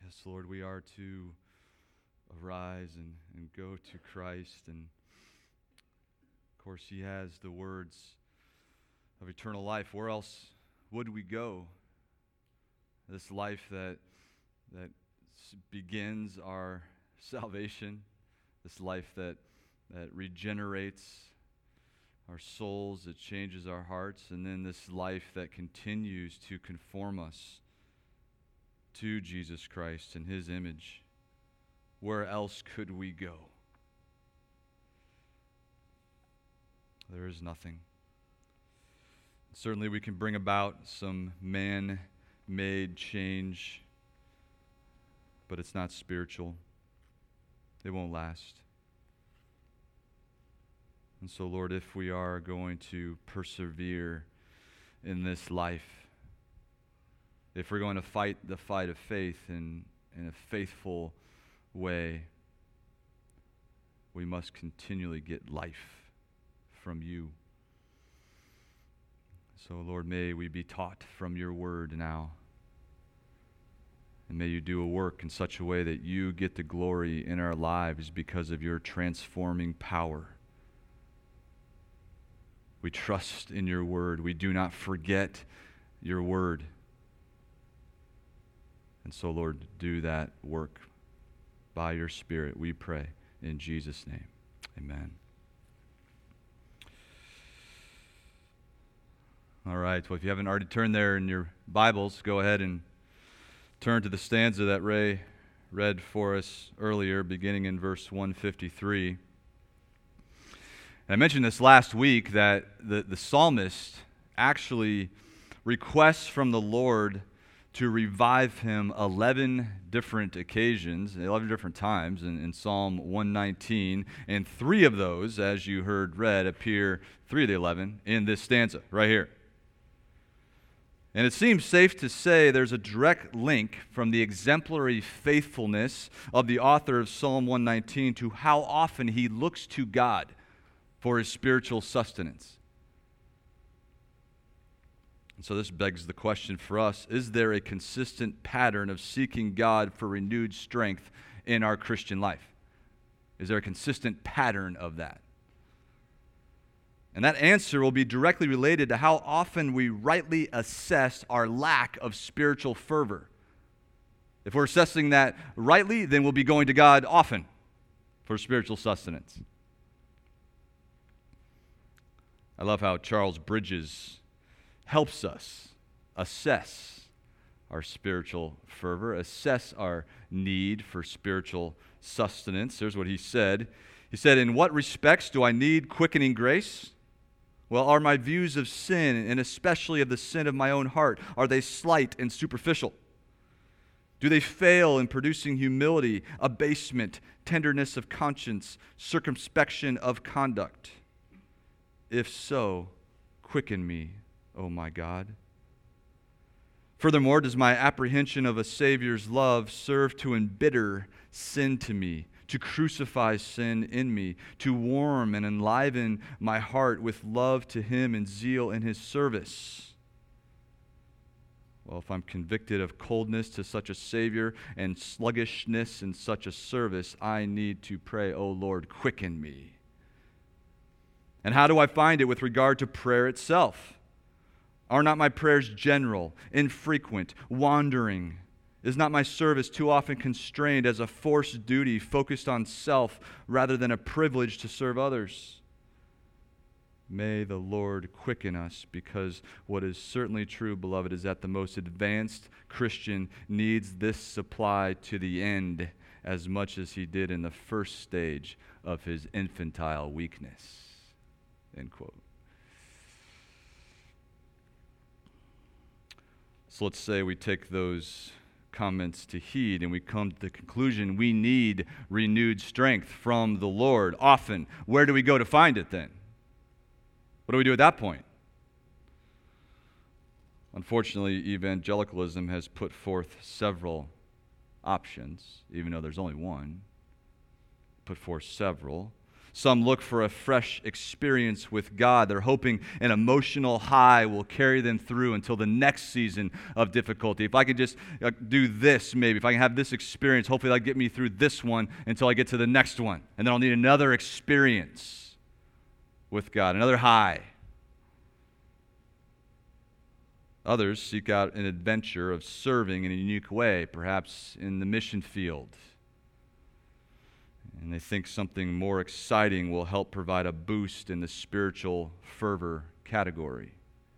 Yes, Lord, we are to arise and go to Christ. And of course, He has the words of eternal life. Where else would we go? This life that begins our salvation, this life that regenerates our souls, it changes our hearts, and then this life that continues to conform us to Jesus Christ and His image. Where else could we go? There is nothing. Certainly we can bring about some man-made change, but it's not spiritual. It won't last. And so, Lord, if we are going to persevere in this life, if we're going to fight the fight of faith in a faithful way, we must continually get life from You. So, Lord, may we be taught from Your word now. And may You do a work in such a way that You get the glory in our lives because of Your transforming power. We trust in Your word. We do not forget Your word. And so, Lord, do that work by Your Spirit, we pray in Jesus' name. Amen. All right, well, if you haven't already turned there in your Bibles, go ahead and turn to the stanza that Ray read for us earlier, beginning in verse 153. And I mentioned this last week that the psalmist actually requests from the Lord to revive him 11 different occasions, 11 different times in Psalm 119. And 3 of those, as you heard read, appear, 3 of the 11, in this stanza right here. And it seems safe to say there's a direct link from the exemplary faithfulness of the author of Psalm 119 to how often he looks to God for his spiritual sustenance. And so this begs the question for us, is there a consistent pattern of seeking God for renewed strength in our Christian life? Is there a consistent pattern of that? And that answer will be directly related to how often we rightly assess our lack of spiritual fervor. If we're assessing that rightly, then we'll be going to God often for spiritual sustenance. I love how Charles Bridges helps us assess our spiritual fervor, assess our need for spiritual sustenance. Here's what he said. He said, "In what respects do I need quickening grace? Well, are my views of sin, and especially of the sin of my own heart, are they slight and superficial? Do they fail in producing humility, abasement, tenderness of conscience, circumspection of conduct? If so, quicken me, O my God. Furthermore, does my apprehension of a Savior's love serve to embitter sin to me, to crucify sin in me, to warm and enliven my heart with love to Him and zeal in His service? Well, if I'm convicted of coldness to such a Savior and sluggishness in such a service, I need to pray, O Lord, quicken me." And how do I find it with regard to prayer itself? Are not my prayers general, infrequent, wandering? Is not my service too often constrained as a forced duty focused on self rather than a privilege to serve others? May the Lord quicken us, because what is certainly true, beloved, is that the most advanced Christian needs this supply to the end as much as he did in the first stage of his infantile weakness. End quote. So let's say we take those comments to heed and we come to the conclusion we need renewed strength from the Lord often. Where do we go to find it then? What do we do at that point? Unfortunately, evangelicalism has put forth several options, even though there's only one. Put forth several. Some look for a fresh experience with God. They're hoping an emotional high will carry them through until the next season of difficulty. If I could just do this, maybe, if I can have this experience, hopefully that'll get me through this one until I get to the next one. And then I'll need another experience with God, another high. Others seek out an adventure of serving in a unique way, perhaps in the mission field. And they think something more exciting will help provide a boost in the spiritual fervor category.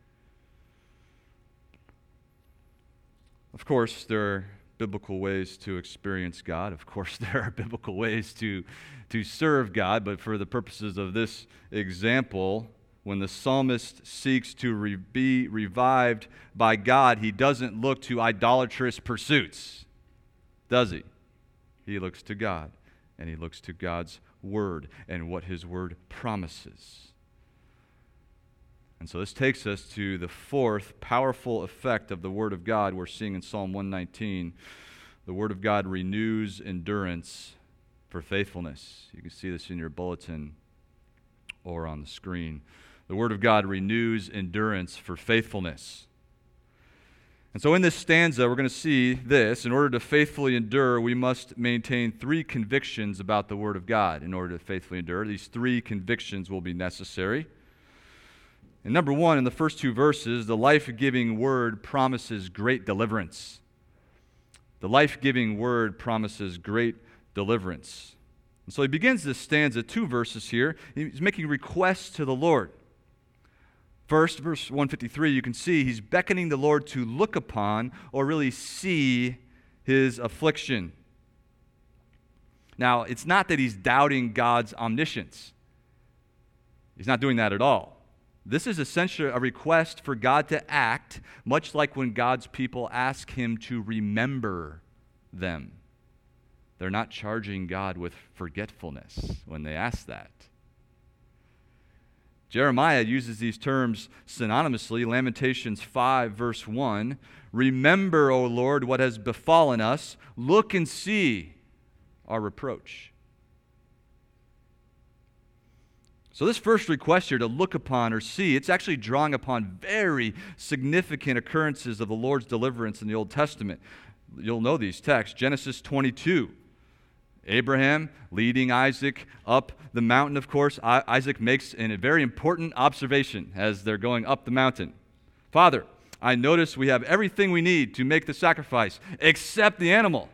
Of course, there are biblical ways to experience God. Of course, there are biblical ways to serve God, but for the purposes of this example, when the psalmist seeks to be revived by God, he doesn't look to idolatrous pursuits, does he? He looks to God, and he looks to God's word and what his word promises. And so this takes us to the fourth powerful effect of the word of God we're seeing in Psalm 119. The word of God renews endurance for faithfulness. You can see this in your bulletin or on the screen. The Word of God renews endurance for faithfulness. And so in this stanza, we're going to see this. In order to faithfully endure, we must maintain three convictions about the Word of God. In order to faithfully endure, these three convictions will be necessary. And number one, in the first two verses, the life-giving Word promises great deliverance. The life-giving Word promises great deliverance. And so he begins this stanza, 2 verses here. He's making requests to the Lord. First, verse 153, you can see he's beckoning the Lord to look upon or really see his affliction. Now, it's not that he's doubting God's omniscience. He's not doing that at all. This is essentially a request for God to act, much like when God's people ask him to remember them. They're not charging God with forgetfulness when they ask that. Jeremiah uses these terms synonymously. Lamentations 5, verse 1. Remember, O Lord, what has befallen us. Look and see our reproach. So this first request here to look upon or see, it's actually drawing upon very significant occurrences of the Lord's deliverance in the Old Testament. You'll know these texts. Genesis 22. Abraham leading Isaac up the mountain, of course. Isaac makes a very important observation as they're going up the mountain. Father, I notice we have everything we need to make the sacrifice except the animal.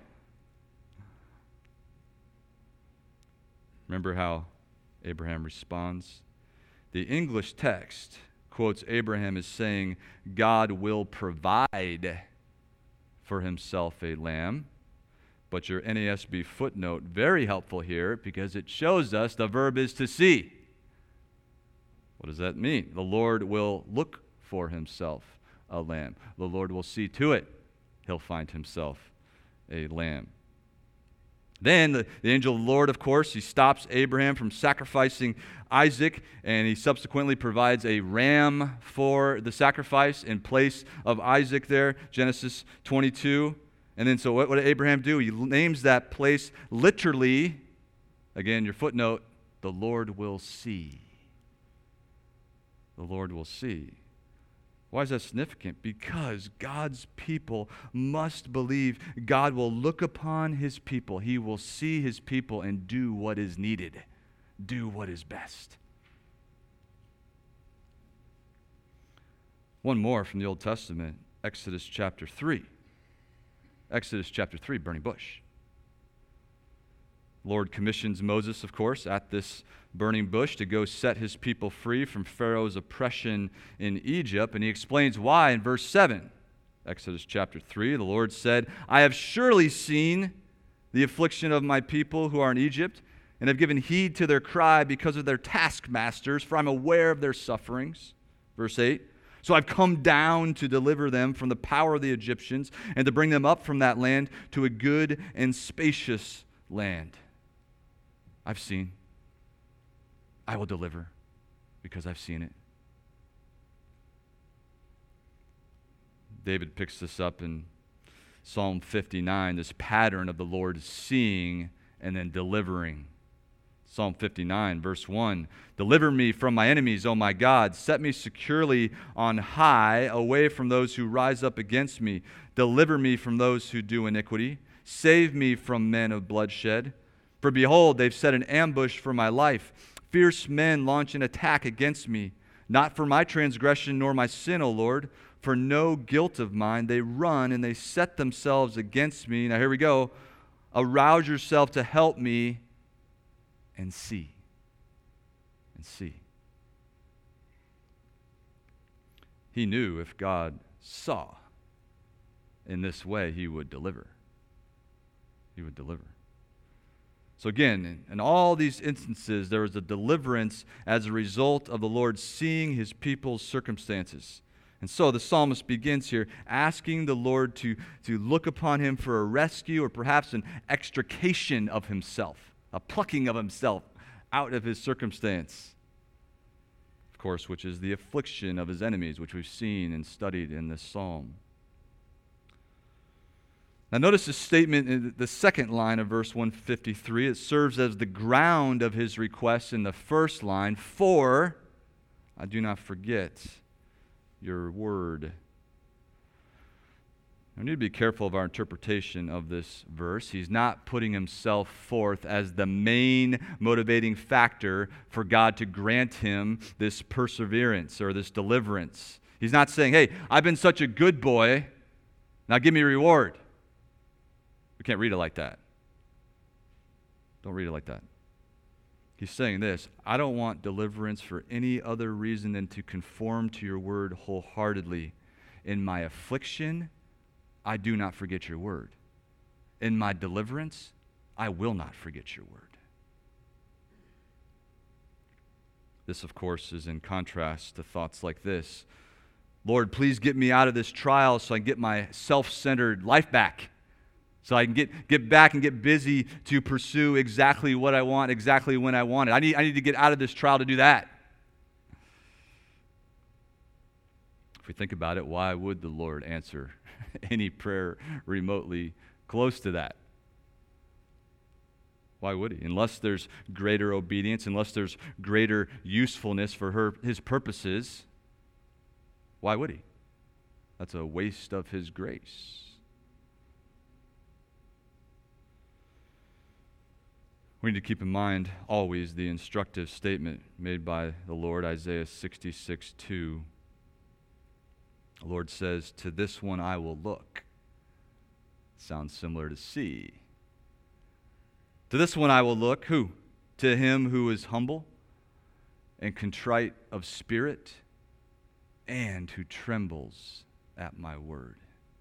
Remember how Abraham responds? The English text quotes Abraham as saying, God will provide for himself a lamb. But your NASB footnote, very helpful here because it shows us the verb is to see. What does that mean? The Lord will look for himself a lamb. The Lord will see to it. He'll find himself a lamb. Then the angel of the Lord, of course, he stops Abraham from sacrificing Isaac, and he subsequently provides a ram for the sacrifice in place of Isaac there, Genesis 22. And then so what did Abraham do? He names that place literally, again, your footnote, the Lord will see. The Lord will see. Why is that significant? Because God's people must believe God will look upon his people. He will see his people and do what is needed. Do what is best. One more from the Old Testament, Exodus chapter 3. Exodus chapter 3, burning bush. Lord commissions Moses, of course, at this burning bush to go set his people free from Pharaoh's oppression in Egypt. And he explains why in verse 7. Exodus chapter 3, the Lord said, I have surely seen the affliction of my people who are in Egypt, and have given heed to their cry because of their taskmasters, for I'm aware of their sufferings. Verse 8. So I've come down to deliver them from the power of the Egyptians and to bring them up from that land to a good and spacious land. I've seen. I will deliver because I've seen it. David picks this up in Psalm 59, this pattern of the Lord seeing and then delivering. Psalm 59, verse 1, deliver me from my enemies, O my God. Set me securely on high, away from those who rise up against me. Deliver me from those who do iniquity. Save me from men of bloodshed. For behold, they've set an ambush for my life. Fierce men launch an attack against me. Not for my transgression nor my sin, O Lord. For no guilt of mine. They run and they set themselves against me. Now here we go. Arouse yourself to help me. And see. He knew if God saw in this way, he would deliver. So again, in all these instances, there was a deliverance as a result of the Lord seeing his people's circumstances. And so the psalmist begins here asking the Lord to look upon him for a rescue or perhaps an extrication of himself. A plucking of himself out of his circumstance, of course, which is the affliction of his enemies, which we've seen and studied in this psalm. Now notice the statement in the second line of verse 153. It serves as the ground of his request in the first line, for I do not forget your word. We need to be careful of our interpretation of this verse. He's not putting himself forth as the main motivating factor for God to grant him this perseverance or this deliverance. He's not saying, hey, I've been such a good boy, now give me a reward. We can't read it like that. Don't read it like that. He's saying this, I don't want deliverance for any other reason than to conform to your word wholeheartedly. In my affliction, I do not forget your word. In my deliverance, I will not forget your word. This, of course, is in contrast to thoughts like this. Lord, please get me out of this trial so I can get my self-centered life back. So I can get back and get busy to pursue exactly what I want, exactly when I want it. I need to get out of this trial to do that. If we think about it, why would the Lord answer any prayer remotely close to that? Why would he? Unless there's greater obedience, unless there's greater usefulness for his purposes, why would he? That's a waste of his grace. We need to keep in mind always the instructive statement made by the Lord, Isaiah 66:2. The Lord says, to this one I will look. Sounds similar to see. To this one I will look, who? To him who is humble and contrite of spirit and who trembles at my word.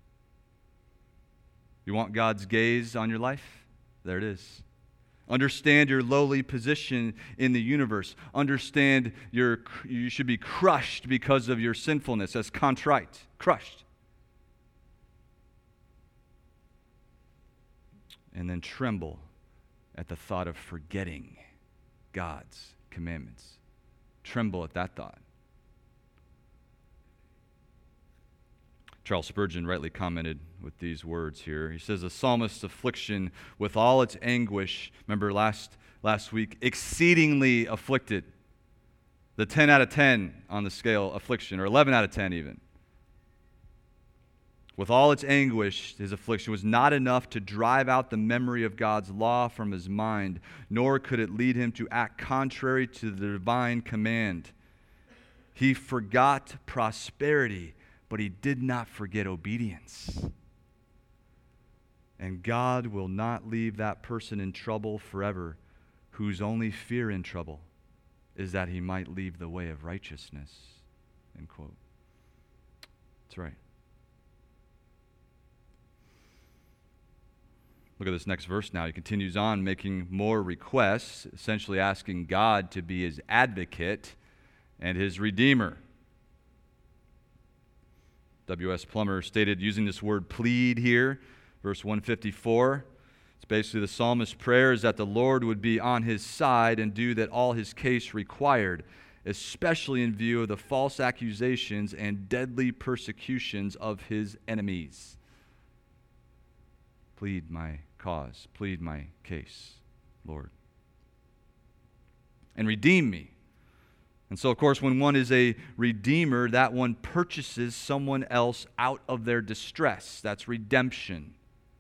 You want God's gaze on your life? There it is. Understand your lowly position in the universe. Understand you should be crushed because of your sinfulness. That's contrite, crushed. And then tremble at the thought of forgetting God's commandments. Tremble at that thought. Charles Spurgeon rightly commented with these words here. He says, the psalmist's affliction with all its anguish, remember last week, exceedingly afflicted. The 10 out of 10 on the scale, affliction, or 11 out of 10 even. With all its anguish, his affliction was not enough to drive out the memory of God's law from his mind, nor could it lead him to act contrary to the divine command. He forgot prosperity, but he did not forget obedience. And God will not leave that person in trouble forever, whose only fear in trouble is that he might leave the way of righteousness. End quote. That's right. Look at this next verse now. He continues on making more requests, essentially asking God to be his advocate and his redeemer. W.S. Plummer stated, using this word plead here, verse 154, it's basically the psalmist's prayer is that the Lord would be on his side and do that all his case required, especially in view of the false accusations and deadly persecutions of his enemies. Plead my cause, plead my case, Lord. and redeem me. And so, of course, when one is a redeemer, that one purchases someone else out of their distress. That's redemption.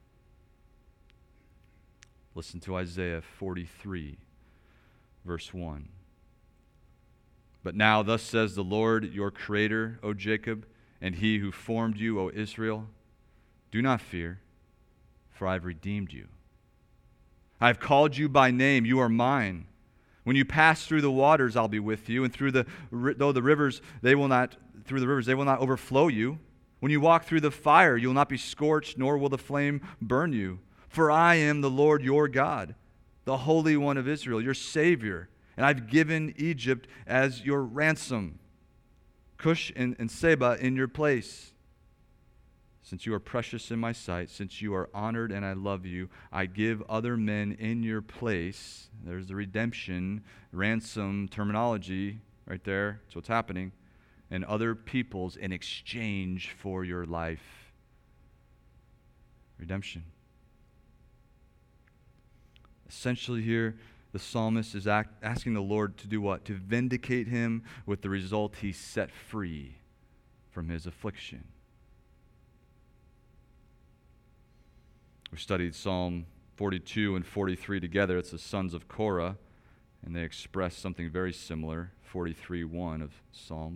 Listen to Isaiah 43, verse 1. But now, thus says the Lord, your Creator, O Jacob, and He who formed you, O Israel, do not fear, for I have redeemed you. I have called you by name, you are mine. When you pass through the waters, I'll be with you, and though the rivers they will not overflow you. When you walk through the fire, you will not be scorched, nor will the flame burn you. For I am the Lord your God, the Holy One of Israel, your Savior, and I've given Egypt as your ransom, Cush and Seba in your place. Since you are precious in my sight, since you are honored and I love you, I give other men in your place. There's the redemption, ransom terminology right there. That's what's happening. And other peoples in exchange for your life. Redemption. Essentially here, the psalmist is asking the Lord to do what? To vindicate him with the result he set free from his affliction. We studied Psalm 42 and 43 together. It's the sons of Korah, and they express something very similar, 43:1 of Psalm.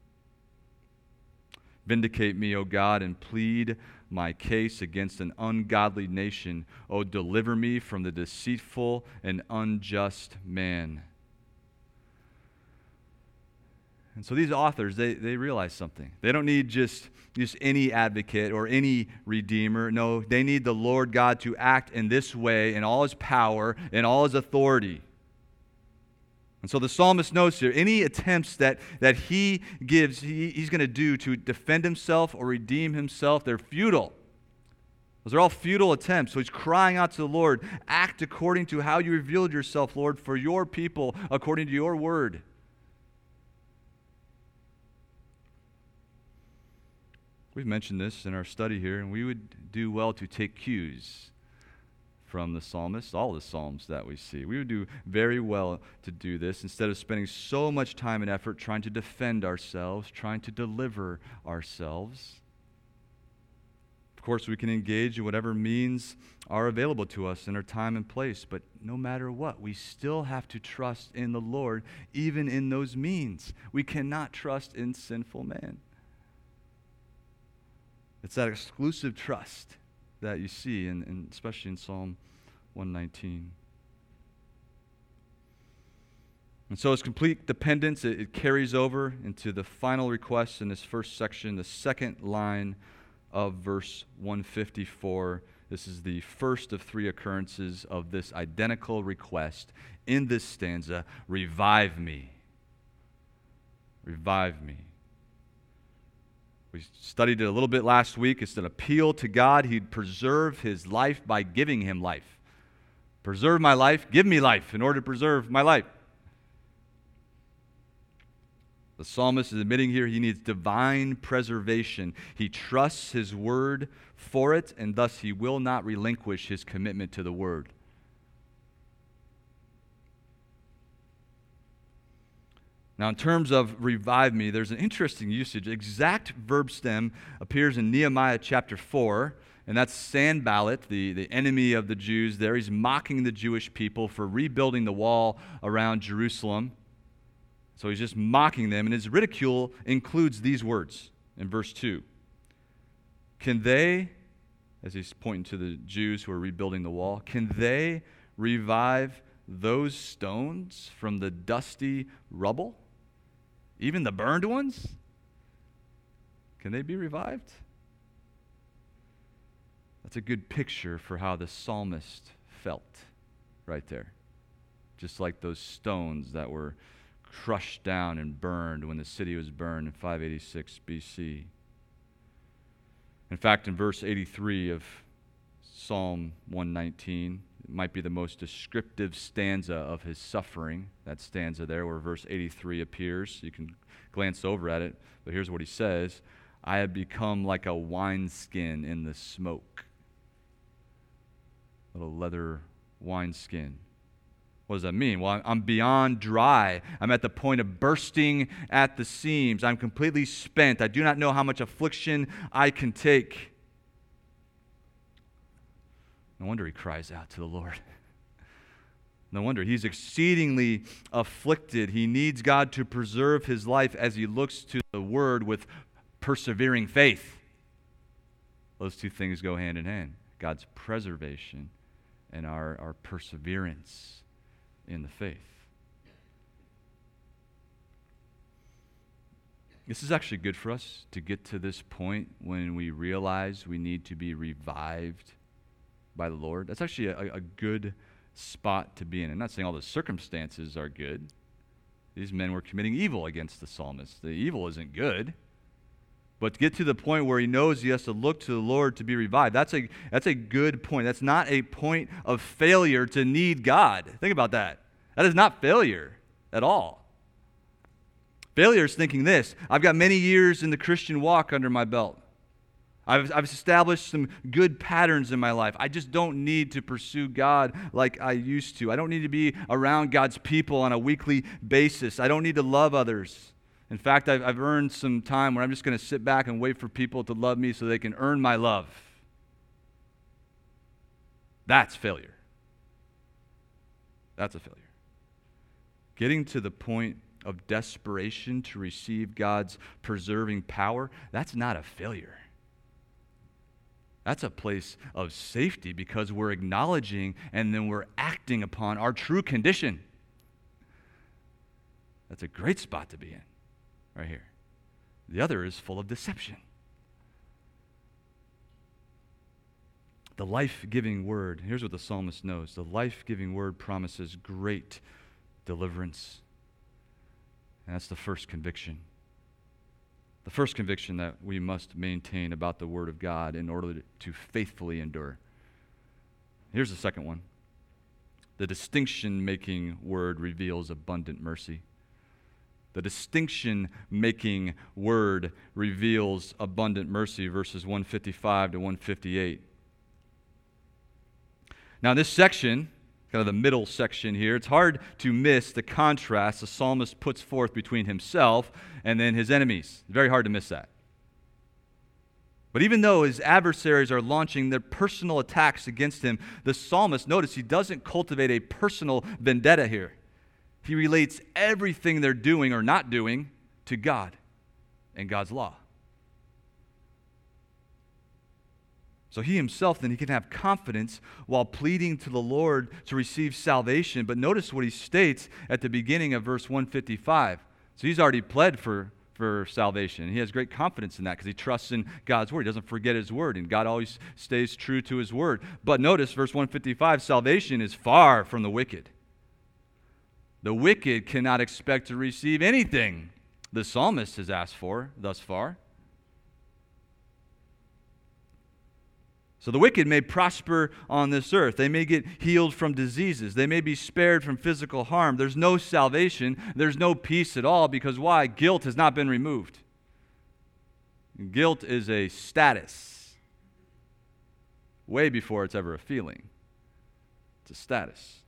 Vindicate me, O God, and plead my case against an ungodly nation. O deliver me from the deceitful and unjust man. And so these authors, they realize something. They don't need just any advocate or any redeemer. No, they need the Lord God to act in this way in all his power and all his authority. And so the psalmist knows here, any attempts that he gives, he's going to do to defend himself or redeem himself, they're futile. Those are all futile attempts. So he's crying out to the Lord, act according to how you revealed yourself, Lord, for your people, according to your word. We've mentioned this in our study here, and we would do well to take cues from the psalmist, all the psalms that we see. We would do very well to do this instead of spending so much time and effort trying to defend ourselves, trying to deliver ourselves. Of course, we can engage in whatever means are available to us in our time and place, but no matter what, we still have to trust in the Lord, even in those means. We cannot trust in sinful man. It's that exclusive trust that you see, and especially in Psalm 119. And so his complete dependence, it carries over into the final request in this first section, the second line of verse 154. This is the first of three occurrences of this identical request in this stanza. Revive me. Revive me. We studied it a little bit last week. It's an appeal to God. He'd preserve his life by giving him life. Preserve my life, give me life in order to preserve my life. The psalmist is admitting here he needs divine preservation. He trusts his word for it, and thus he will not relinquish his commitment to the word. Now, in terms of revive me, there's an interesting usage. Exact verb stem appears in Nehemiah chapter 4, and that's Sanballat, the enemy of the Jews there. He's mocking the Jewish people for rebuilding the wall around Jerusalem. So he's just mocking them, and his ridicule includes these words in verse 2. Can they, as he's pointing to the Jews who are rebuilding the wall, can they revive those stones from the dusty rubble? Even the burned ones? Can they be revived? That's a good picture for how the psalmist felt right there. Just like those stones that were crushed down and burned when the city was burned in 586 BC. In fact, in verse 83 of Psalm 119, it might be the most descriptive stanza of his suffering, that stanza there where verse 83 appears. You can glance over at it, but here's what he says. I have become like a wineskin in the smoke. Little leather wineskin. What does that mean? Well, I'm beyond dry. I'm at the point of bursting at the seams. I'm completely spent. I do not know how much affliction I can take. No wonder he cries out to the Lord. No wonder. He's exceedingly afflicted. He needs God to preserve his life as he looks to the Word with persevering faith. Those two things go hand in hand. God's preservation and our perseverance in the faith. This is actually good for us to get to this point when we realize we need to be revived by the Lord. That's actually a good spot to be in. I'm not saying all the circumstances are good. These men were committing evil against the psalmist. The evil isn't good. But to get to the point where he knows he has to look to the Lord to be revived, that's a good point. That's not a point of failure to need God. Think about that. That is not failure at all. Failure is thinking this: I've got many years in the Christian walk under my belt. I've established some good patterns in my life. I just don't need to pursue God like I used to. I don't need to be around God's people on a weekly basis. I don't need to love others. In fact, I've earned some time where I'm just going to sit back and wait for people to love me so they can earn my love. That's failure. That's a failure. Getting to the point of desperation to receive God's preserving power, that's not a failure. That's a place of safety because we're acknowledging and then we're acting upon our true condition. That's a great spot to be in, right here. The other is full of deception. The life-giving word, here's what the psalmist knows. The life-giving word promises great deliverance. And that's the first conviction. The first conviction that we must maintain about the Word of God in order to faithfully endure. Here's the second one. The distinction-making word reveals abundant mercy. The distinction-making word reveals abundant mercy, verses 155 to 158. Now, in this section, kind of the middle section here, it's hard to miss the contrast the psalmist puts forth between himself and then his enemies. Very hard to miss that. But even though his adversaries are launching their personal attacks against him, the psalmist, notice, he doesn't cultivate a personal vendetta here. He relates everything they're doing or not doing to God and God's law. So he himself, then, he can have confidence while pleading to the Lord to receive salvation. But notice what he states at the beginning of verse 155. So he's already pled for salvation. He has great confidence in that because he trusts in God's word. He doesn't forget his word, and God always stays true to his word. But notice verse 155, salvation is far from the wicked. The wicked cannot expect to receive anything the psalmist has asked for thus far. So the wicked may prosper on this earth. They may get healed from diseases. They may be spared from physical harm. There's no salvation. There's no peace at all because why? Guilt has not been removed. Guilt is a status way before it's ever a feeling. It's a status.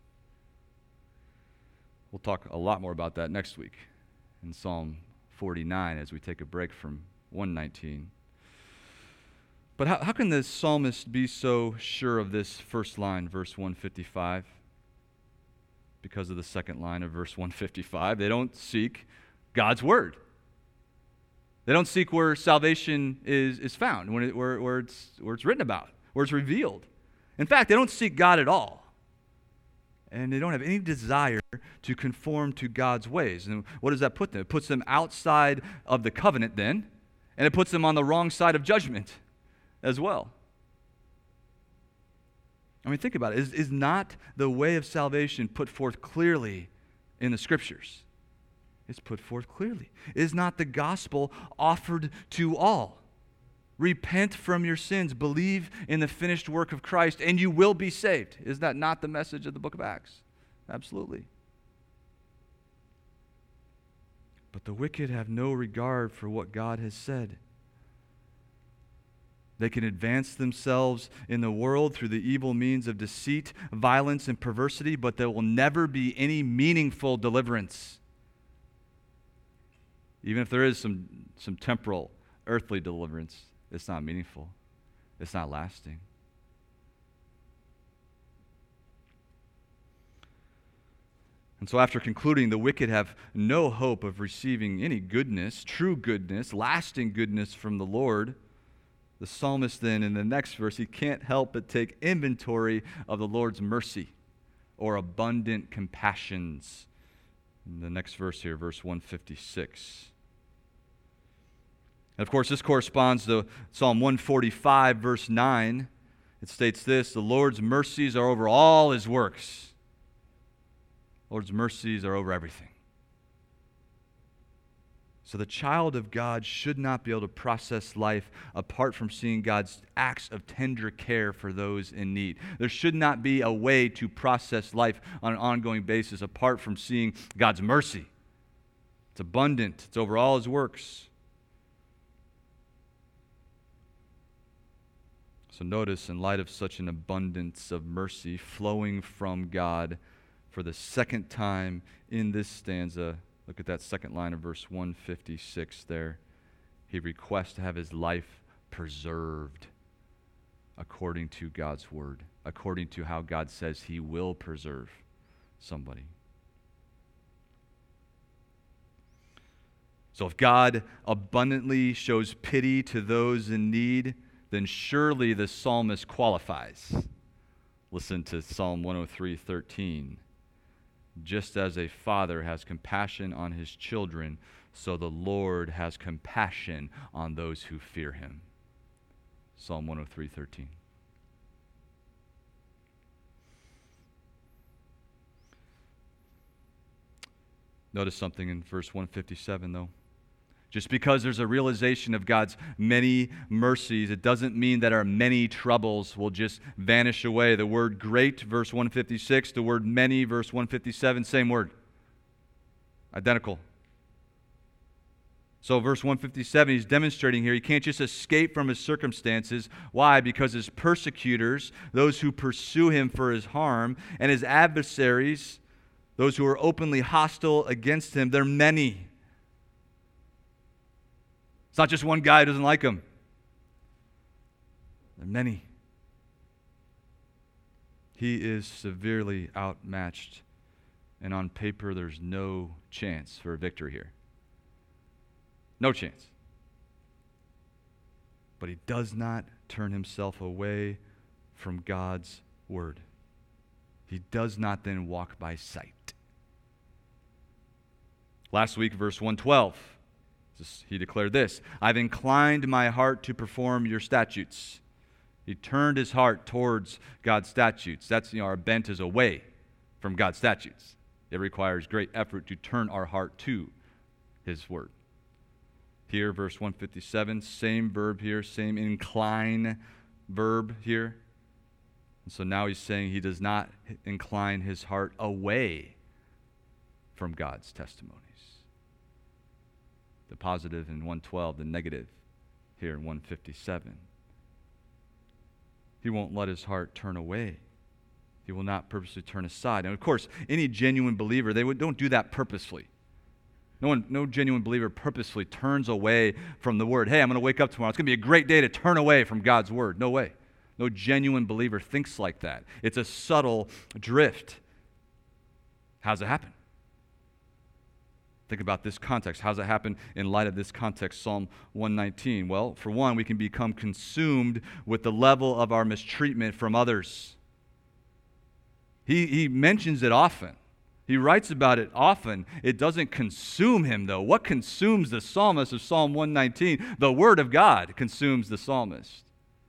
We'll talk a lot more about that next week in Psalm 49 as we take a break from 119. But how can the psalmist be so sure of this first line, verse 155? Because of the second line of verse 155. They don't seek God's word. They don't seek where salvation is found, where it's written about, where it's revealed. In fact, they don't seek God at all. And they don't have any desire to conform to God's ways. And what does that put them? It puts them outside of the covenant then, and it puts them on the wrong side of judgment as well. I mean, think about it. Is not the way of salvation put forth clearly in the Scriptures? It's put forth clearly. Is not the gospel offered to all? Repent from your sins, believe in the finished work of Christ, and you will be saved. Is that not the message of the book of Acts? Absolutely. But the wicked have no regard for what God has said. They can advance themselves in the world through the evil means of deceit, violence, and perversity, but there will never be any meaningful deliverance. Even if there is some temporal, earthly deliverance, it's not meaningful. It's not lasting. And so after concluding, the wicked have no hope of receiving any goodness, true goodness, lasting goodness from the Lord. The psalmist then, in the next verse, he can't help but take inventory of the Lord's mercy or abundant compassions. In the next verse here, verse 156. And of course, this corresponds to Psalm 145, verse 9. It states this: the Lord's mercies are over all his works. The Lord's mercies are over everything. So the child of God should not be able to process life apart from seeing God's acts of tender care for those in need. There should not be a way to process life on an ongoing basis apart from seeing God's mercy. It's abundant. It's over all his works. So notice, in light of such an abundance of mercy flowing from God, for the second time in this stanza, look at that second line of verse 156 there. He requests to have his life preserved according to God's word, according to how God says he will preserve somebody. So if God abundantly shows pity to those in need, then surely the psalmist qualifies. Listen to Psalm 103:13. Just as a father has compassion on his children, so the Lord has compassion on those who fear him. Psalm 103:13. Notice something in verse 157, though. Just because there's a realization of God's many mercies, it doesn't mean that our many troubles will just vanish away. The word great, verse 156, the word many, verse 157, same word. Identical. So verse 157, he's demonstrating here he can't just escape from his circumstances. Why? Because his persecutors, those who pursue him for his harm, and his adversaries, those who are openly hostile against him, they're many. It's not just one guy who doesn't like him. There are many. He is severely outmatched, and on paper there's no chance for a victory here. No chance. But he does not turn himself away from God's word. He does not then walk by sight. Last week, verse 112. He declared this: I've inclined my heart to perform your statutes. He turned his heart towards God's statutes. That's, our bent is away from God's statutes. It requires great effort to turn our heart to his word. Here, verse 157, same verb here, same incline verb here. And so now he's saying he does not incline his heart away from God's testimonies. The positive in 112, the negative here in 157. He won't let his heart turn away. He will not purposely turn aside. And of course, any genuine believer, don't do that purposefully. No genuine believer purposely turns away from the word. Hey, I'm going to wake up tomorrow. It's going to be a great day to turn away from God's word. No way. No genuine believer thinks like that. It's a subtle drift. How does it happen? Think about this context. How does it happen in light of this context, Psalm 119? Well, for one, we can become consumed with the level of our mistreatment from others. He mentions it often. He writes about it often. It doesn't consume him, though. What consumes the psalmist of Psalm 119? The word of God consumes the psalmist.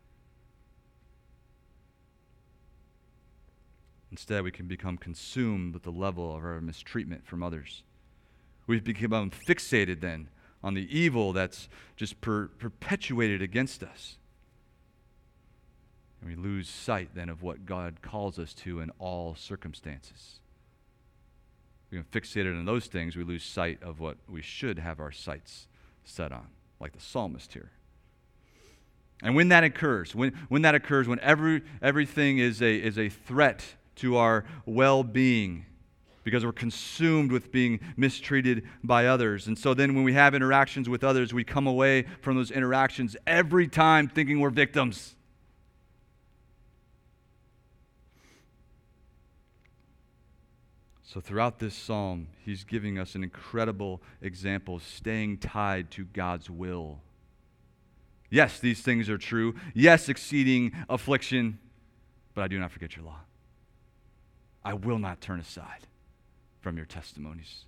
Instead, we can become consumed with the level of our mistreatment from others. We've become fixated then on the evil that's just perpetuated against us. And we lose sight then of what God calls us to in all circumstances. We become fixated on those things, we lose sight of what we should have our sights set on, like the psalmist here. And when that occurs, when everything is a threat to our well-being, because we're consumed with being mistreated by others. And so then when we have interactions with others, we come away from those interactions every time thinking we're victims. So throughout this psalm, he's giving us an incredible example of staying tied to God's will. Yes, these things are true. Yes, exceeding affliction, but I do not forget your law. I will not turn aside from your testimonies.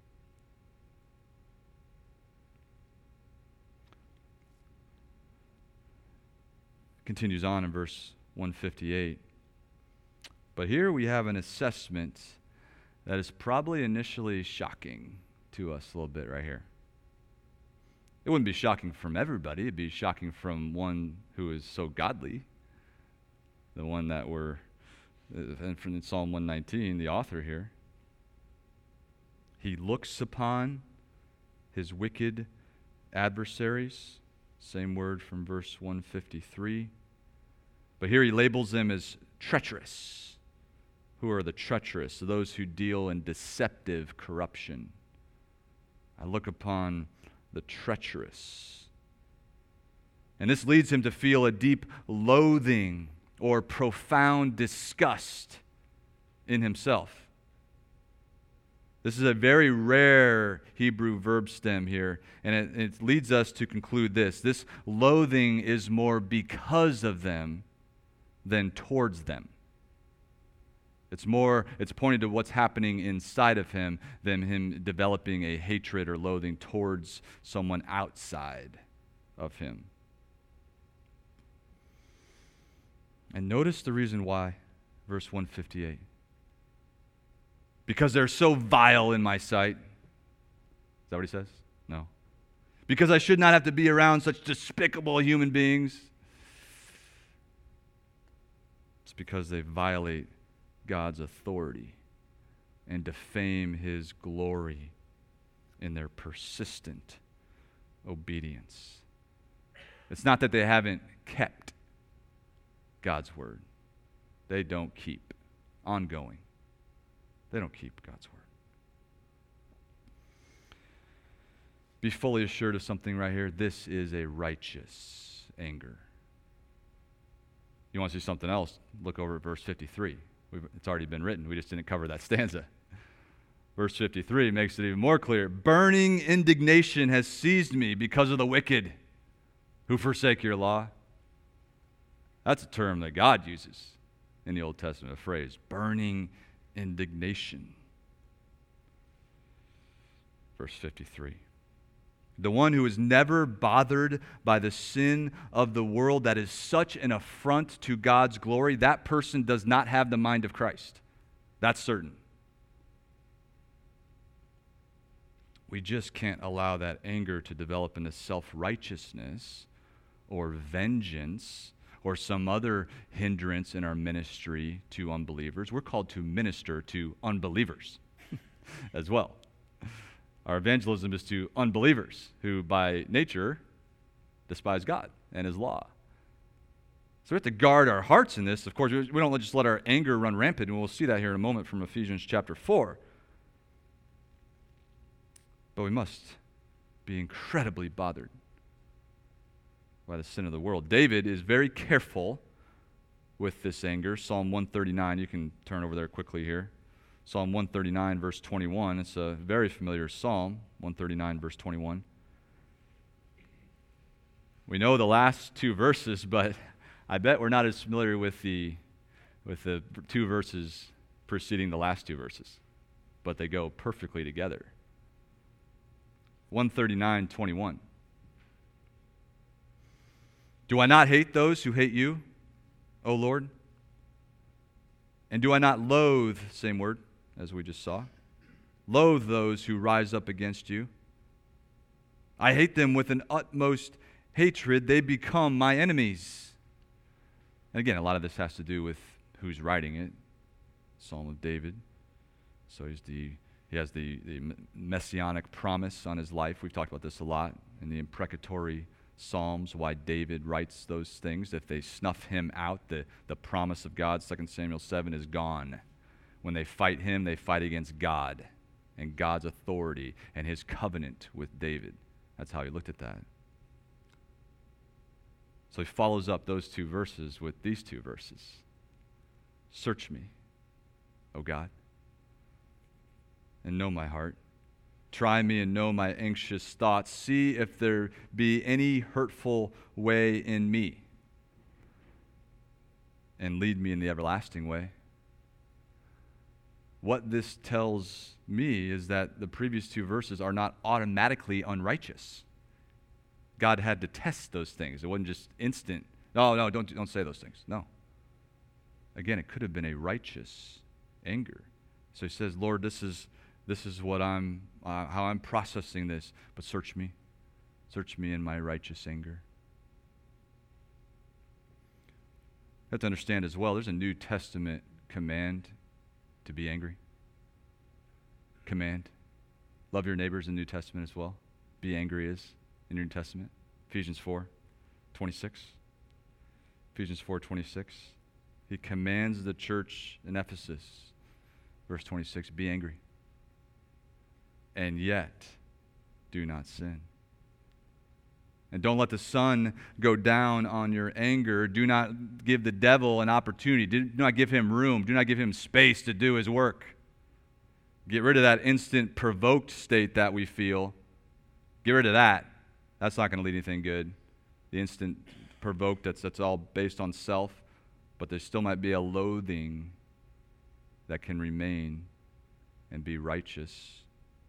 Continues on in verse 158. But here we have an assessment that is probably initially shocking to us a little bit right here. It wouldn't be shocking from everybody. It'd be shocking from one who is so godly, the one that and from Psalm 119, the author here. He looks upon his wicked adversaries, same word from verse 153. But here he labels them as treacherous. Who are the treacherous? Those who deal in deceptive corruption. I look upon the treacherous. And this leads him to feel a deep loathing or profound disgust in himself. This is a very rare Hebrew verb stem here, and it leads us to conclude this. This loathing is more because of them than towards them. It's pointed to what's happening inside of him than him developing a hatred or loathing towards someone outside of him. And notice the reason why, verse 158. Because they're so vile in my sight. Is that what he says? No. Because I should not have to be around such despicable human beings. It's because they violate God's authority and defame his glory in their persistent obedience. It's not that they haven't kept God's word. They don't keep. Ongoing. They don't keep God's word. Be fully assured of something right here. This is a righteous anger. You want to see something else? Look over at verse 53. It's already been written. We just didn't cover that stanza. Verse 53 makes it even more clear. Burning indignation has seized me because of the wicked who forsake your law. That's a term that God uses in the Old Testament, a phrase, burning indignation. Verse 53. The one who is never bothered by the sin of the world that is such an affront to God's glory, that person does not have the mind of Christ. That's certain. We just can't allow that anger to develop into self-righteousness or vengeance or some other hindrance in our ministry to unbelievers. We're called to minister to unbelievers as well. Our evangelism is to unbelievers who by nature despise God and his law. So we have to guard our hearts in this. Of course, we don't just let our anger run rampant, and we'll see that here in a moment from Ephesians chapter 4. But we must be incredibly bothered by the sin of the world. David is very careful with this anger. Psalm 139, you can turn over there quickly here. Psalm 139, verse 21. It's a very familiar psalm, 139, verse 21. We know the last two verses, but I bet we're not as familiar with the two verses preceding the last two verses. But they go perfectly together. 139, 21. Do I not hate those who hate you, O Lord? And do I not loathe, same word as we just saw, loathe those who rise up against you? I hate them with an utmost hatred. They become my enemies. And again, a lot of this has to do with who's writing it. Psalm of David. So he has the messianic promise on his life. We've talked about this a lot in the imprecatory Psalms why David writes those things. If they snuff him out, the promise of God, 2 Samuel 7, is gone. When they fight him, they fight against God and God's authority and his covenant with David. That's how he looked at that. So he follows up those two verses with these two verses. Search me, O God, and know my heart. Try me and know my anxious thoughts. See if there be any hurtful way in me, and lead me in the everlasting way. What this tells me is that the previous two verses are not automatically unrighteous. God had to test those things. It wasn't just instant. No, don't say those things. No. Again, it could have been a righteous anger. So he says, Lord, this is what how I'm processing this. But search me in my righteous anger. You have to understand as well, there's a New Testament command to be angry. Command. Love your neighbors in the New Testament as well. Be angry is in your New Testament. Ephesians 4:26. Ephesians 4:26. He commands the church in Ephesus, verse 26, be angry. And yet, do not sin. And don't let the sun go down on your anger. Do not give the devil an opportunity. Do not give him room. Do not give him space to do his work. Get rid of that instant provoked state that we feel. Get rid of that. That's not going to lead anything good. The instant provoked, that's all based on self, but there still might be a loathing that can remain and be righteous.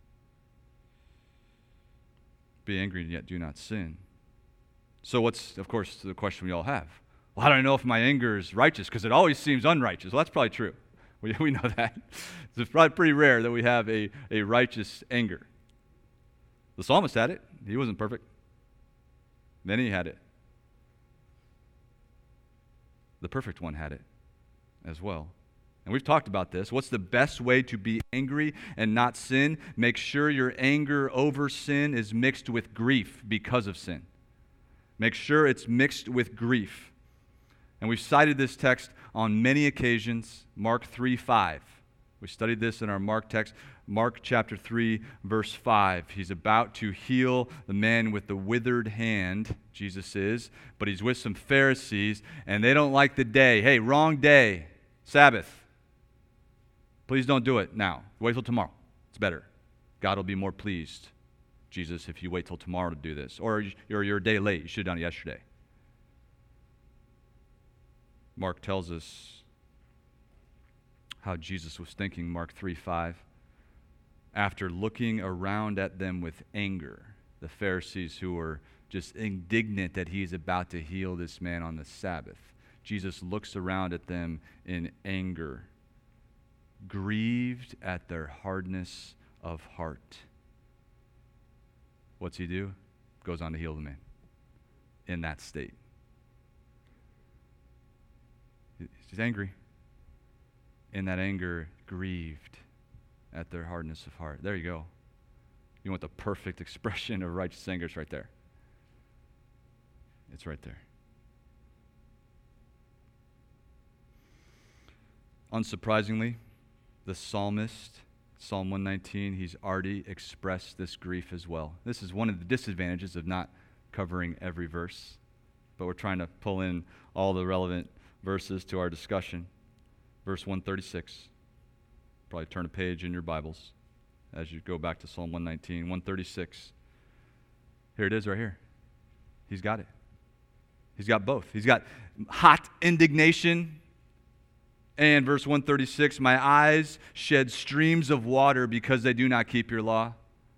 Be angry and yet do not sin. So what's, of course, the question we all have? Well, how do I know if my anger is righteous? Because it always seems unrighteous. Well, that's probably true. We know that. It's probably pretty rare that we have a righteous anger. The psalmist had it. He wasn't perfect. Then he had it. The perfect one had it as well. And we've talked about this. What's the best way to be angry and not sin? Make sure your anger over sin is mixed with grief because of sin. Make sure it's mixed with grief. And we've cited this text on many occasions. Mark 3:5. We studied this in our Mark text. Mark chapter 3, verse 5. He's about to heal the man with the withered hand, Jesus is, but he's with some Pharisees, and they don't like the day. Hey, wrong day, Sabbath. Please don't do it now. Wait till tomorrow. It's better. God will be more pleased, Jesus, if you wait till tomorrow to do this. Or you're a day late. You should have done it yesterday. Mark tells us how Jesus was thinking, Mark 3:5. After looking around at them with anger, the Pharisees who were just indignant that he's about to heal this man on the Sabbath, Jesus looks around at them in anger, grieved at their hardness of heart. What's he do? Goes on to heal the man in that state. He's angry. In that anger, grieved at their hardness of heart. There you go. You want the perfect expression of righteous anger? It's right there. It's right there. Unsurprisingly, the psalmist, Psalm 119, he's already expressed this grief as well. This is one of the disadvantages of not covering every verse, but we're trying to pull in all the relevant verses to our discussion. Verse 136. Probably turn a page in your Bibles as you go back to Psalm 119, 136. Here it is right here. He's got it. He's got both. He's got hot indignation. And verse 136, my eyes shed streams of water because they do not keep your law.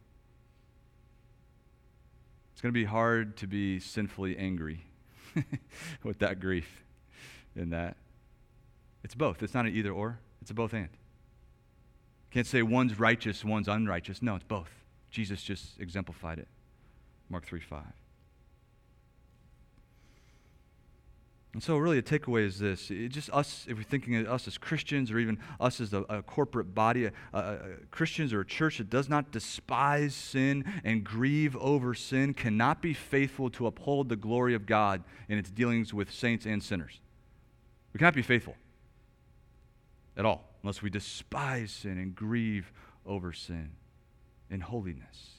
It's going to be hard to be sinfully angry with that grief in that. It's both. It's not an either or. It's a both and. Can't say one's righteous, one's unrighteous. No, it's both. Jesus just exemplified it. Mark 3:5. And so really the takeaway is this. It just us, if we're thinking of us as Christians or even us as a corporate body, Christians or a church that does not despise sin and grieve over sin cannot be faithful to uphold the glory of God in its dealings with saints and sinners. We cannot be faithful at all unless we despise sin and grieve over sin in holiness.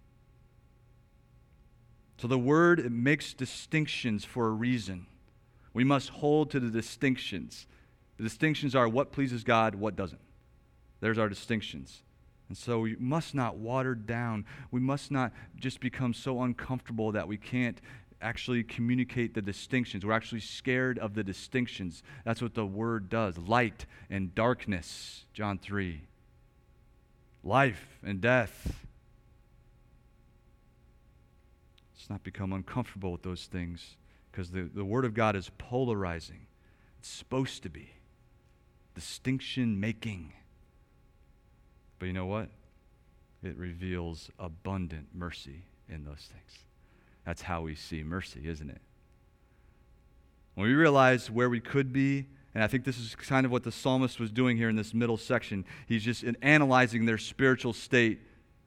So the Word, it makes distinctions for a reason. We must hold to the distinctions. The distinctions are what pleases God, what doesn't. There's our distinctions. And so we must not water down. We must not just become so uncomfortable that we can't actually communicate the distinctions. We're actually scared of the distinctions. That's what the Word does. Light and darkness, John 3. Life and death. Let's not become uncomfortable with those things, because the Word of God is polarizing. It's supposed to be distinction-making. But you know what? It reveals abundant mercy in those things. That's how we see mercy, isn't it? When we realize where we could be, and I think this is kind of what the psalmist was doing here in this middle section. He's just analyzing their spiritual state.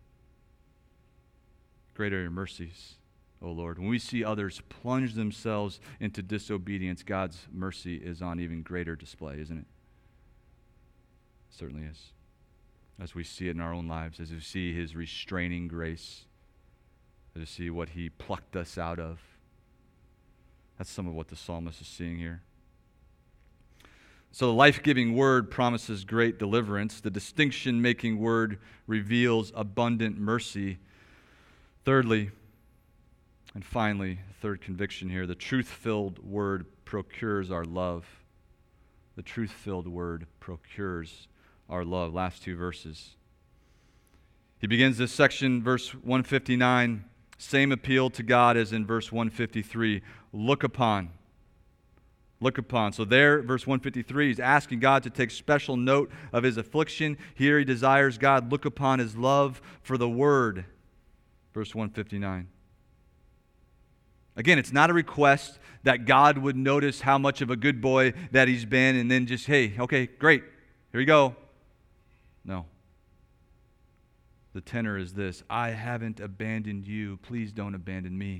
Great are your mercies, O Lord. When we see others plunge themselves into disobedience, God's mercy is on even greater display, isn't it? It certainly is. As we see it in our own lives, as we see His restraining grace, as we see what He plucked us out of. That's some of what the psalmist is seeing here. So the life-giving Word promises great deliverance. The distinction-making Word reveals abundant mercy. Thirdly, and finally, third conviction here, the truth-filled Word procures our love. The truth-filled Word procures our love. Last two verses. He begins this section, verse 159, same appeal to God as in verse 153. Look upon. Look upon. So there, verse 153, he's asking God to take special note of his affliction. Here he desires God look upon his love for the Word. Verse 159. Again, it's not a request that God would notice how much of a good boy that he's been and then just, hey, okay, great, here you go. No. The tenor is this: I haven't abandoned you. Please don't abandon me.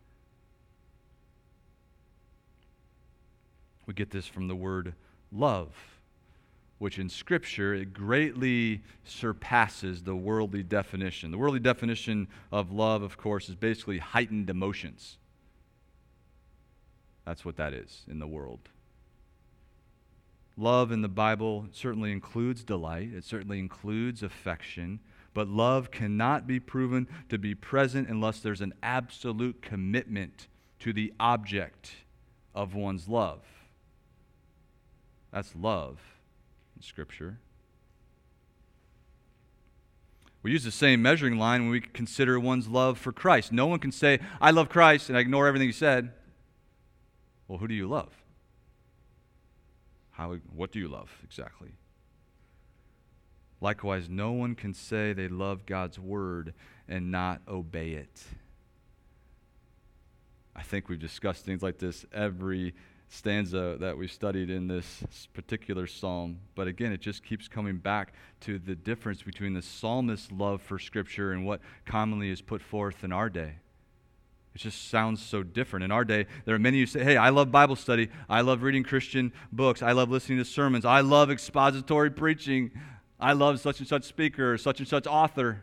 We get this from the word love, which in Scripture, it greatly surpasses the worldly definition. The worldly definition of love, of course, is basically heightened emotions. That's what that is in the world. Love in the Bible certainly includes delight. It certainly includes affection. But love cannot be proven to be present unless there's an absolute commitment to the object of one's love. That's love in Scripture. We use the same measuring line when we consider one's love for Christ. No one can say, I love Christ, and I ignore everything he said. Well, who do you love? What do you love exactly? Likewise, no one can say they love God's Word and not obey it. I think we've discussed things like this every stanza that we studied in this particular psalm. But again, it just keeps coming back to the difference between the psalmist's love for Scripture and what commonly is put forth in our day. It just sounds so different. In our day, there are many who say, hey, I love Bible study. I love reading Christian books. I love listening to sermons. I love expository preaching. I love such and such speaker, such and such author.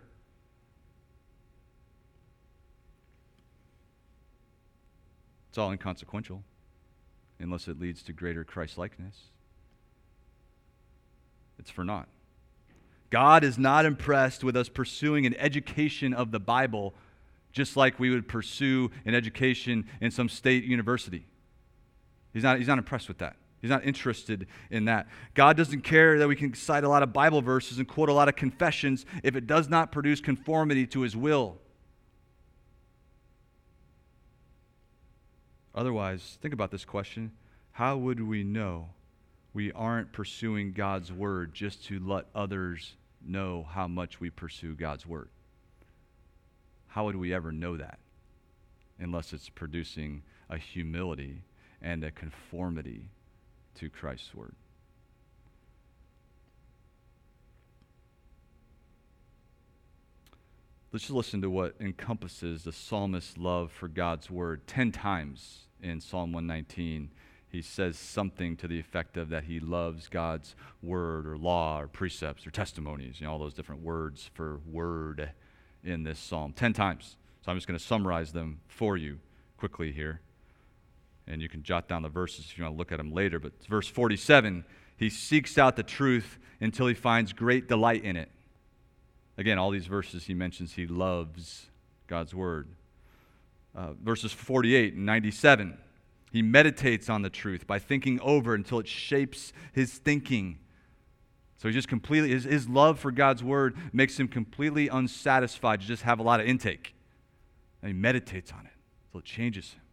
It's all inconsequential unless it leads to greater Christ-likeness. It's for naught. God is not impressed with us pursuing an education of the Bible just like we would pursue an education in some state university. He's not impressed with that. He's not interested in that. God doesn't care that we can cite a lot of Bible verses and quote a lot of confessions if it does not produce conformity to His will. Otherwise, think about this question. How would we know we aren't pursuing God's Word just to let others know how much we pursue God's Word? How would we ever know that unless it's producing a humility and a conformity to Christ's word. Let's just listen to what encompasses the psalmist's love for God's word. 10 times in Psalm 119, he says something to the effect of that he loves God's word or law or precepts or testimonies, all those different words for word in this psalm. 10 times. So I'm just going to summarize them for you quickly here. And you can jot down the verses if you want to look at them later. But verse 47, he seeks out the truth until he finds great delight in it. Again, all these verses he mentions he loves God's word. Verses 48 and 97, he meditates on the truth by thinking over until it shapes his thinking. So he just completely, his love for God's word makes him completely unsatisfied to just have a lot of intake. And he meditates on it until it changes him.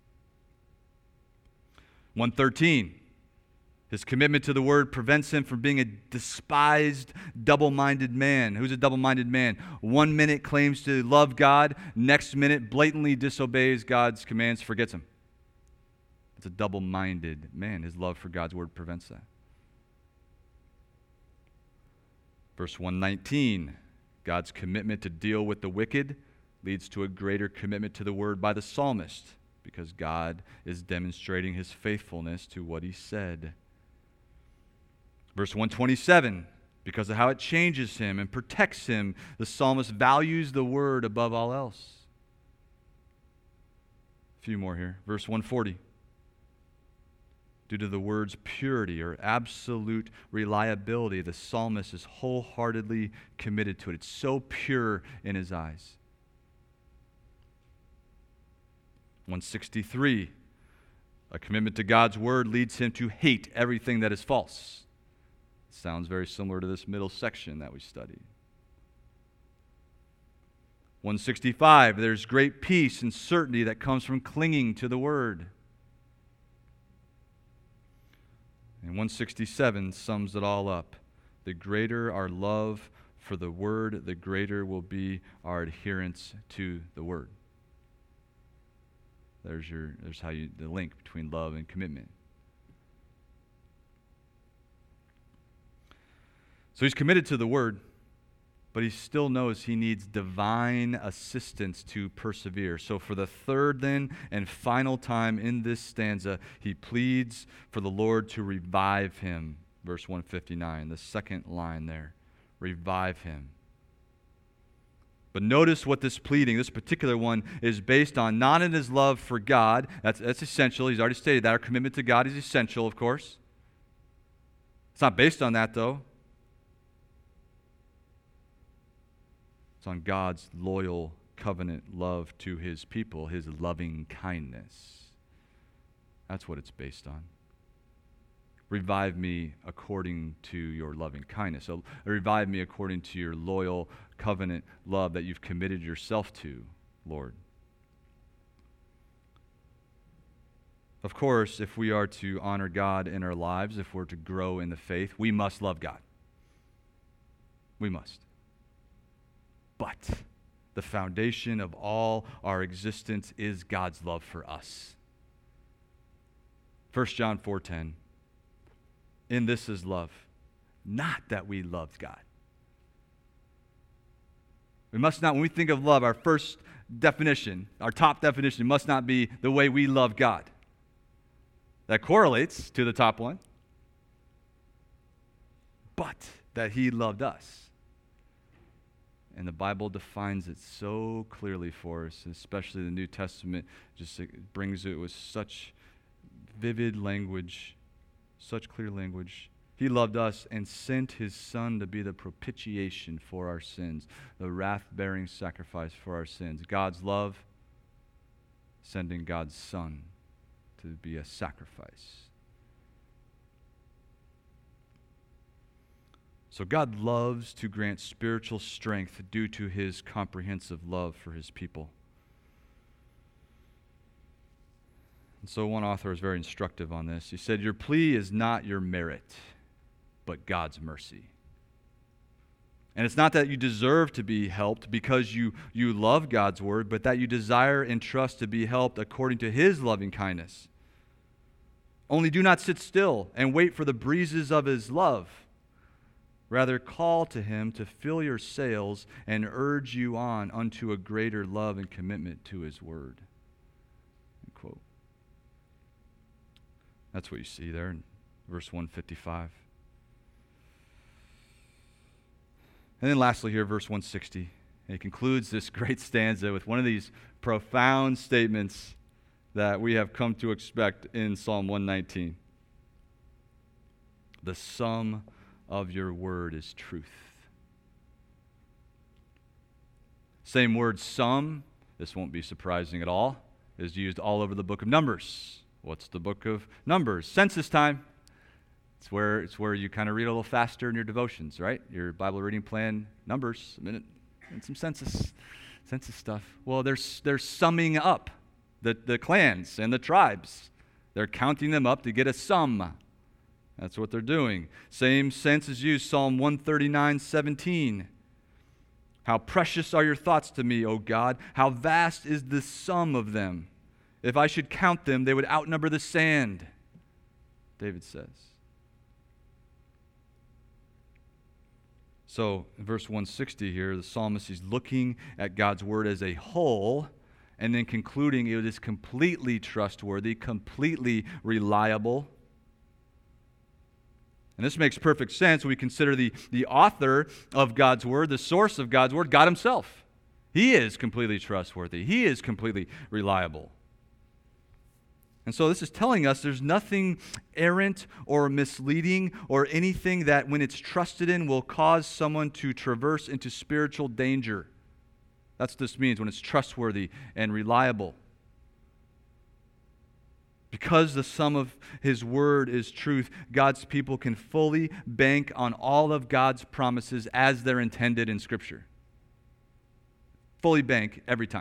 113, his commitment to the word prevents him from being a despised, double-minded man. Who's a double-minded man? 1 minute claims to love God, next minute blatantly disobeys God's commands, forgets him. It's a double-minded man. His love for God's word prevents that. Verse 119, God's commitment to deal with the wicked leads to a greater commitment to the word by the psalmist, because God is demonstrating his faithfulness to what he said. Verse 127, because of how it changes him and protects him, the psalmist values the word above all else. A few more here. Verse 140, due to the word's purity or absolute reliability, the psalmist is wholeheartedly committed to it. It's so pure in his eyes. 163, a commitment to God's word leads him to hate everything that is false. Sounds very similar to this middle section that we studied. 165, there's great peace and certainty that comes from clinging to the word. And 167 sums it all up. The greater our love for the word, the greater will be our adherence to the word. There's the link between love and commitment. So he's committed to the word, but he still knows he needs divine assistance to persevere. So for the third then and final time in this stanza, he pleads for the Lord to revive him. Verse 159, the second line there, revive him. But notice what this pleading, this particular one, is based on, not in his love for God. That's essential. He's already stated that. Our commitment to God is essential, of course. It's not based on that, though. It's on God's loyal covenant love to his people, his loving kindness. That's what it's based on. Revive me according to your loving kindness. So revive me according to your loyal covenant love that you've committed yourself to, Lord. Of course, if we are to honor God in our lives, if we're to grow in the faith, we must love God. We must. But the foundation of all our existence is God's love for us. 1 John 4:10. In this is love, not that we loved God. We must not, when we think of love, our first definition, our top definition must not be the way we love God. That correlates to the top one. But that he loved us. And the Bible defines it so clearly for us, especially the New Testament just brings it with such vivid language, such clear language. He loved us and sent his Son to be the propitiation for our sins, the wrath-bearing sacrifice for our sins. God's love, sending God's Son to be a sacrifice. So God loves to grant spiritual strength due to his comprehensive love for his people. And so one author is very instructive on this. He said, your plea is not your merit, but God's mercy. And it's not that you deserve to be helped because you love God's word, but that you desire and trust to be helped according to his loving kindness. Only do not sit still and wait for the breezes of his love. Rather, call to him to fill your sails and urge you on unto a greater love and commitment to his word. End quote. That's what you see there in verse 155. And then lastly here, verse 160. And he concludes this great stanza with one of these profound statements that we have come to expect in Psalm 119. The sum of your word is truth. Same word, sum, this won't be surprising at all, is used all over the book of Numbers. What's the book of Numbers? Census time. It's where you kind of read a little faster in your devotions, right? Your Bible reading plan, Numbers, a minute, and some census stuff. Well, they're summing up the clans and the tribes. They're counting them up to get a sum. That's what they're doing. Same sense is used, Psalm 139:17. How precious are your thoughts to me, O God. How vast is the sum of them. If I should count them, they would outnumber the sand, David says. So in verse 160 here, the psalmist is looking at God's word as a whole and then concluding it is completely trustworthy, completely reliable. And this makes perfect sense when we consider the author of God's word, the source of God's word, God himself. He is completely trustworthy. He is completely reliable. And so this is telling us there's nothing errant or misleading or anything that when it's trusted in will cause someone to traverse into spiritual danger. That's what this means when it's trustworthy and reliable. Because the sum of his word is truth, God's people can fully bank on all of God's promises as they're intended in Scripture. Fully bank every time.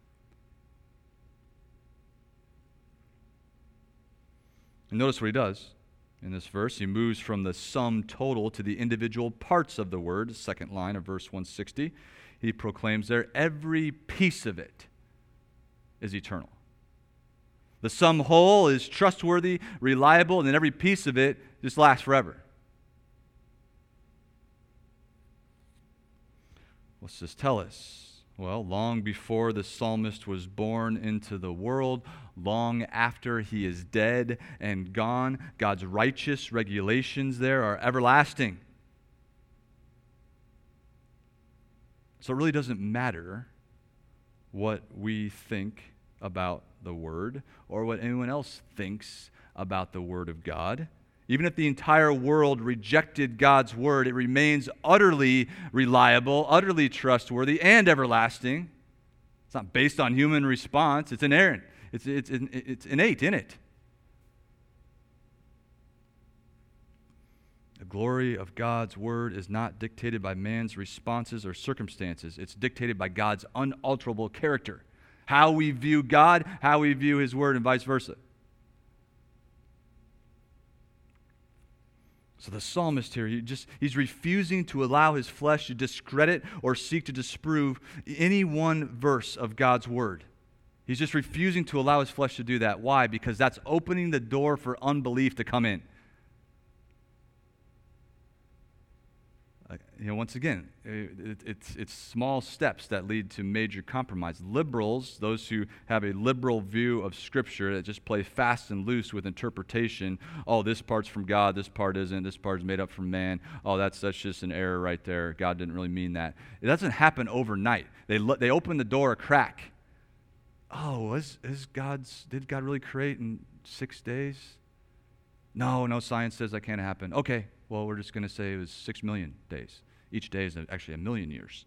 And notice what he does in this verse. He moves from the sum total to the individual parts of the word, second line of verse 160. He proclaims there, every piece of it is eternal. The sum whole is trustworthy, reliable, and then every piece of it just lasts forever. What's this tell us? Well, long before the psalmist was born into the world, long after he is dead and gone, God's righteous regulations there are everlasting. So it really doesn't matter what we think about the Word or what anyone else thinks about the Word of God. Even if the entire world rejected God's Word, it remains utterly reliable, utterly trustworthy, and everlasting. It's not based on human response. It's inerrant. It's innate in it. The glory of God's Word is not dictated by man's responses or circumstances. It's dictated by God's unalterable character. How we view God, how we view His Word, and vice versa. So the psalmist here, he's refusing to allow his flesh to discredit or seek to disprove any one verse of God's Word. He's just refusing to allow his flesh to do that. Why? Because that's opening the door for unbelief to come in. Once again, it's small steps that lead to major compromise. Liberals, those who have a liberal view of Scripture that just play fast and loose with interpretation. Oh, this part's from God, this part isn't, this part is made up from man. Oh, that's just an error right there. God didn't really mean that. It doesn't happen overnight. They open the door a crack. Oh, did God really create in 6 days? No, science says that can't happen. Okay. Well, we're just going to say it was 6 million days. Each day is actually 1 million years.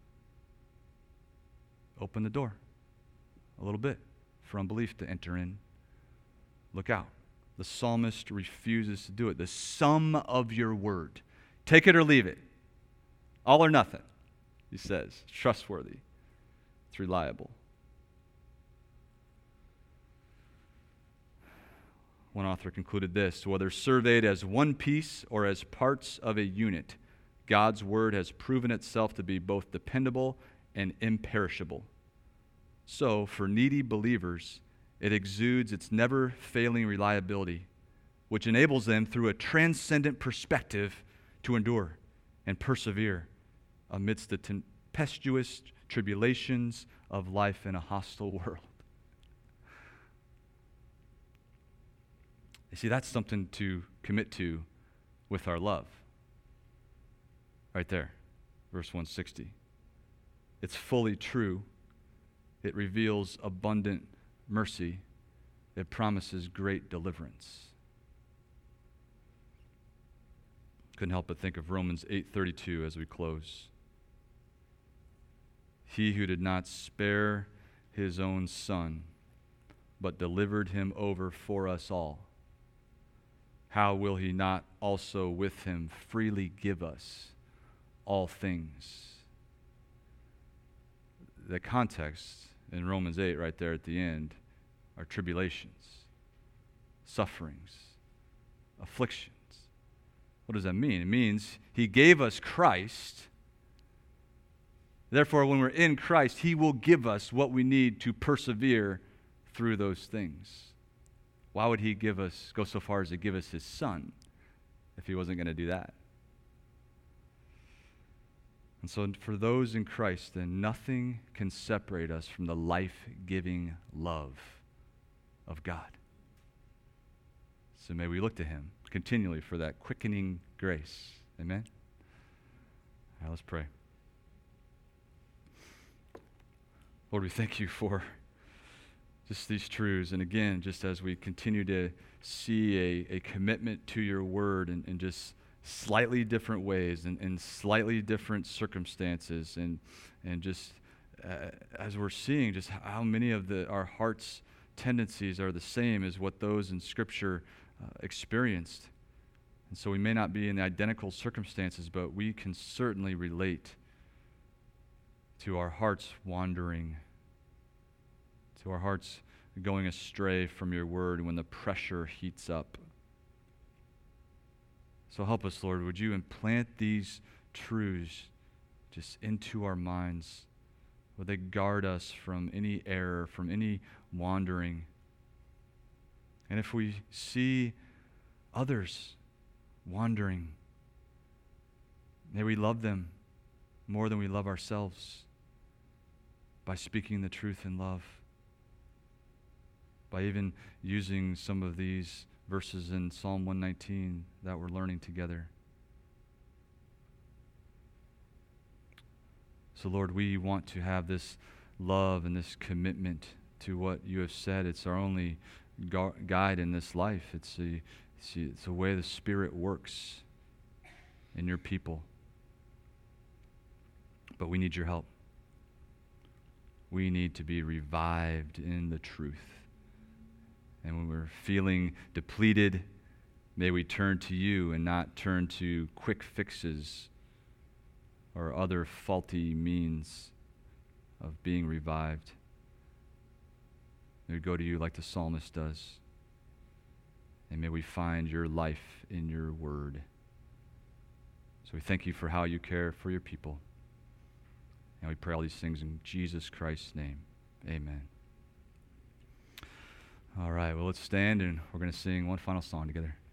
Open the door a little bit for unbelief to enter in. Look out. The psalmist refuses to do it. The sum of your word. Take it or leave it. All or nothing, he says. It's trustworthy. It's reliable. One author concluded this: whether surveyed as one piece or as parts of a unit, God's word has proven itself to be both dependable and imperishable. So, for needy believers, it exudes its never-failing reliability which enables them through a transcendent perspective to endure and persevere amidst the tempestuous tribulations of life in a hostile world. You see, that's something to commit to with our love. Right there, verse 160. It's fully true. It reveals abundant mercy. It promises great deliverance. Couldn't help but think of Romans 8:32 as we close. He who did not spare his own son, but delivered him over for us all, how will he not also with him freely give us all things? The context in Romans 8 right there at the end are tribulations, sufferings, afflictions. What does that mean? It means he gave us Christ. Therefore, when we're in Christ, he will give us what we need to persevere through those things. Why would he go so far as to give us his son if he wasn't going to do that? And so for those in Christ, then nothing can separate us from the life-giving love of God. So may we look to him continually for that quickening grace. Amen? All right, let's pray. Lord, we thank you for just these truths. And again, just as we continue to see a commitment to your word in just slightly different ways and in slightly different circumstances, and just as we're seeing just how many of our heart's tendencies are the same as what those in Scripture experienced. And so we may not be in the identical circumstances, but we can certainly relate to our hearts wandering, to our hearts going astray from your word when the pressure heats up. So help us, Lord. Would you implant these truths just into our minds? Would they guard us from any error, from any wandering? And if we see others wandering, may we love them more than we love ourselves by speaking the truth in love, by even using some of these verses in Psalm 119 that we're learning together. So, Lord, we want to have this love and this commitment to what you have said. It's our only guide in this life. It's the way the Spirit works in your people. But we need your help. We need to be revived in the truth. And when we're feeling depleted, may we turn to you and not turn to quick fixes or other faulty means of being revived. May we go to you like the psalmist does. And may we find your life in your word. So we thank you for how you care for your people. And we pray all these things in Jesus Christ's name. Amen. All right, well, let's stand and we're going to sing one final song together.